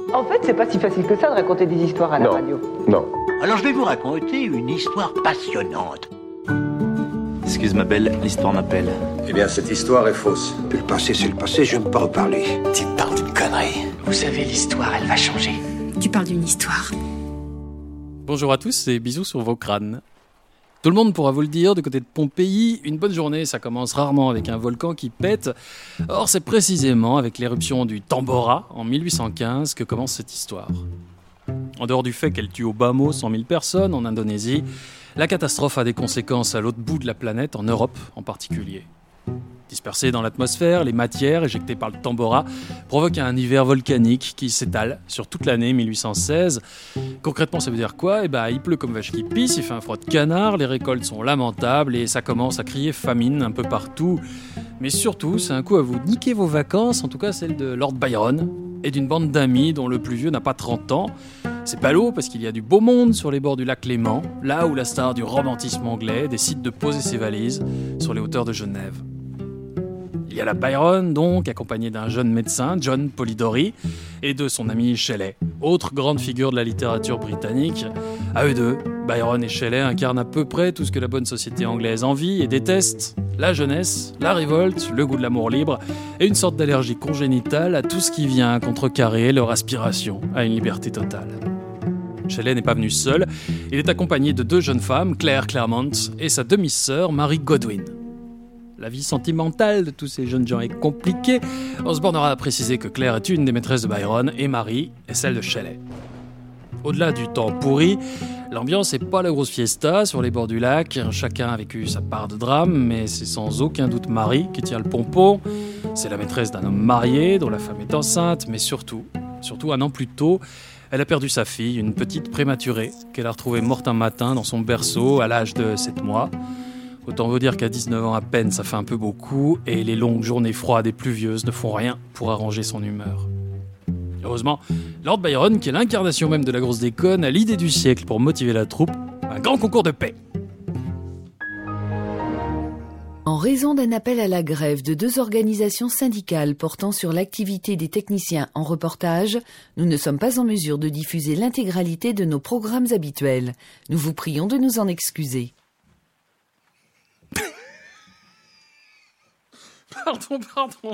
En fait, c'est pas si facile que ça de raconter des histoires à la radio. Non. Alors je vais vous raconter une histoire passionnante. Excuse ma belle, l'histoire m'appelle. Eh bien, cette histoire est fausse. Le passé, c'est le passé, je n'aime pas reparler. Tu parles d'une connerie. Vous savez, l'histoire, elle va changer. Tu parles d'une histoire. Bonjour à tous et bisous sur vos crânes. Tout le monde pourra vous le dire, du côté de Pompéi, une bonne journée, ça commence rarement avec un volcan qui pète. Or, c'est précisément avec l'éruption du Tambora, en 1815, que commence cette histoire. En dehors du fait qu'elle tue au bas mot 100 000 personnes en Indonésie, la catastrophe a des conséquences à l'autre bout de la planète, en Europe en particulier. Dispersées dans l'atmosphère, les matières éjectées par le Tambora provoquent un hiver volcanique qui s'étale sur toute l'année 1816. Concrètement, ça veut dire quoi ? Il pleut comme vache qui pisse, il fait un froid de canard, les récoltes sont lamentables et ça commence à crier famine un peu partout. Mais surtout, c'est un coup à vous niquer vos vacances, en tout cas celle de Lord Byron et d'une bande d'amis dont le plus vieux n'a pas 30 ans. C'est ballot parce qu'il y a du beau monde sur les bords du lac Léman, là où la star du romantisme anglais décide de poser ses valises sur les hauteurs de Genève. Il y a la Byron, donc, accompagné d'un jeune médecin, John Polidori, et de son ami Shelley, autre grande figure de la littérature britannique. À eux deux, Byron et Shelley incarnent à peu près tout ce que la bonne société anglaise envie et déteste. La jeunesse, la révolte, le goût de l'amour libre, et une sorte d'allergie congénitale à tout ce qui vient contrecarrer leur aspiration à une liberté totale. Shelley n'est pas venu seul, il est accompagné de deux jeunes femmes, Claire Claremont et sa demi-sœur Mary Godwin. La vie sentimentale de tous ces jeunes gens est compliquée. On se bornera à préciser que Claire est une des maîtresses de Byron et Marie est celle de Shelley. Au-delà du temps pourri, l'ambiance n'est pas la grosse fiesta sur les bords du lac. Chacun a vécu sa part de drame, mais c'est sans aucun doute Marie qui tient le pompon. C'est la maîtresse d'un homme marié dont la femme est enceinte, mais surtout un an plus tôt, elle a perdu sa fille, une petite prématurée, qu'elle a retrouvée morte un matin dans son berceau à l'âge de 7 mois. Autant vous dire qu'à 19 ans à peine, ça fait un peu beaucoup, et les longues journées froides et pluvieuses ne font rien pour arranger son humeur. Heureusement, Lord Byron, qui est l'incarnation même de la grosse déconne, a l'idée du siècle pour motiver la troupe, un grand concours de paix. En raison d'un appel à la grève de deux organisations syndicales portant sur l'activité des techniciens en reportage, nous ne sommes pas en mesure de diffuser l'intégralité de nos programmes habituels. Nous vous prions de nous en excuser. Pardon.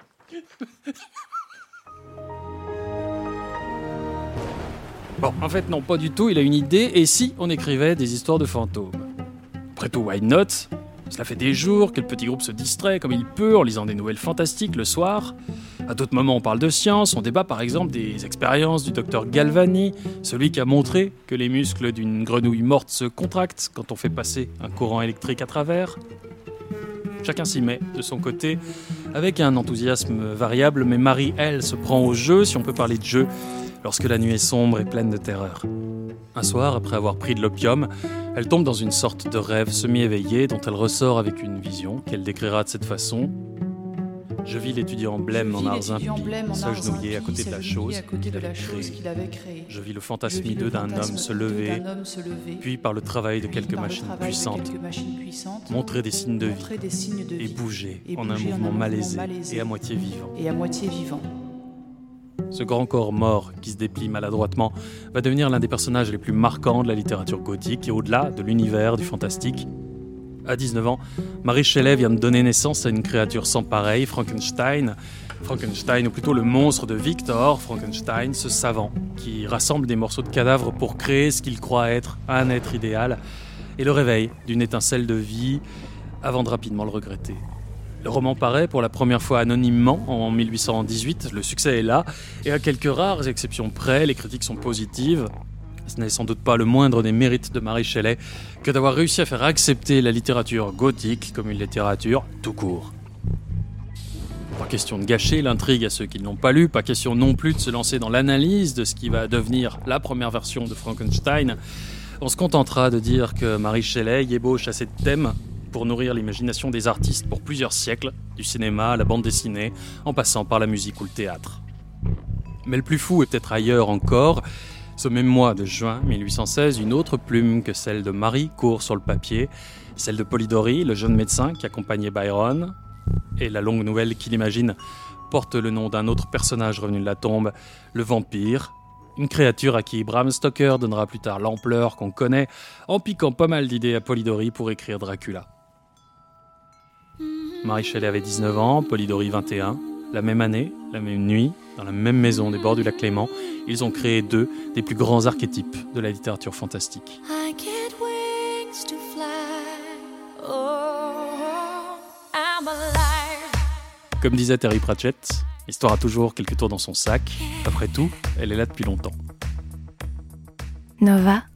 Bon, en fait, non, pas du tout, il a une idée, et si on écrivait des histoires de fantômes ? Après tout, why not ? Cela fait des jours que le petit groupe se distrait comme il peut en lisant des nouvelles fantastiques le soir. À d'autres moments, on parle de science, on débat par exemple des expériences du docteur Galvani, celui qui a montré que les muscles d'une grenouille morte se contractent quand on fait passer un courant électrique à travers. Chacun s'y met de son côté, avec un enthousiasme variable, mais Marie, elle, se prend au jeu, si on peut parler de jeu, lorsque la nuit est sombre et pleine de terreur. Un soir, après avoir pris de l'opium, elle tombe dans une sorte de rêve semi-éveillé dont elle ressort avec une vision qu'elle décrira de cette façon. Je vis l'étudiant blême en arts impies, s'agenouiller à côté de la chose qu'il avait créée. Je vis le fantasme hideux d'un homme se lever, puis par le travail de quelques machines puissantes, montrer des signes de vie et bouger en un mouvement malaisé et à moitié vivant. Ce grand corps mort qui se déplie maladroitement va devenir l'un des personnages les plus marquants de la littérature gothique et au-delà de l'univers du fantastique. À 19 ans, Mary Shelley vient de donner naissance à une créature sans pareille, Frankenstein. Frankenstein, ou plutôt le monstre de Victor Frankenstein, ce savant qui rassemble des morceaux de cadavres pour créer ce qu'il croit être un être idéal et le réveil d'une étincelle de vie avant de rapidement le regretter. Le roman paraît pour la première fois anonymement en 1818, le succès est là, et à quelques rares exceptions près, les critiques sont positives. Ce n'est sans doute pas le moindre des mérites de Mary Shelley que d'avoir réussi à faire accepter la littérature gothique comme une littérature tout court. Pas question de gâcher l'intrigue à ceux qui ne l'ont pas lu, pas question non plus de se lancer dans l'analyse de ce qui va devenir la première version de Frankenstein. On se contentera de dire que Mary Shelley y ébauche assez de thèmes pour nourrir l'imagination des artistes pour plusieurs siècles, du cinéma à la bande dessinée, en passant par la musique ou le théâtre. Mais le plus fou est peut-être ailleurs encore. Ce même mois de juin 1816, une autre plume que celle de Marie court sur le papier, celle de Polidori, le jeune médecin qui accompagnait Byron, et la longue nouvelle qu'il imagine porte le nom d'un autre personnage revenu de la tombe, le vampire. Une créature à qui Bram Stoker donnera plus tard l'ampleur qu'on connaît en piquant pas mal d'idées à Polidori pour écrire Dracula. Mary Shelley avait 19 ans, Polidori 21. La même année, la même nuit, dans la même maison des bords du lac Léman, ils ont créé deux des plus grands archétypes de la littérature fantastique. Comme disait Terry Pratchett, l'histoire a toujours quelques tours dans son sac. Après tout, elle est là depuis longtemps. Nova.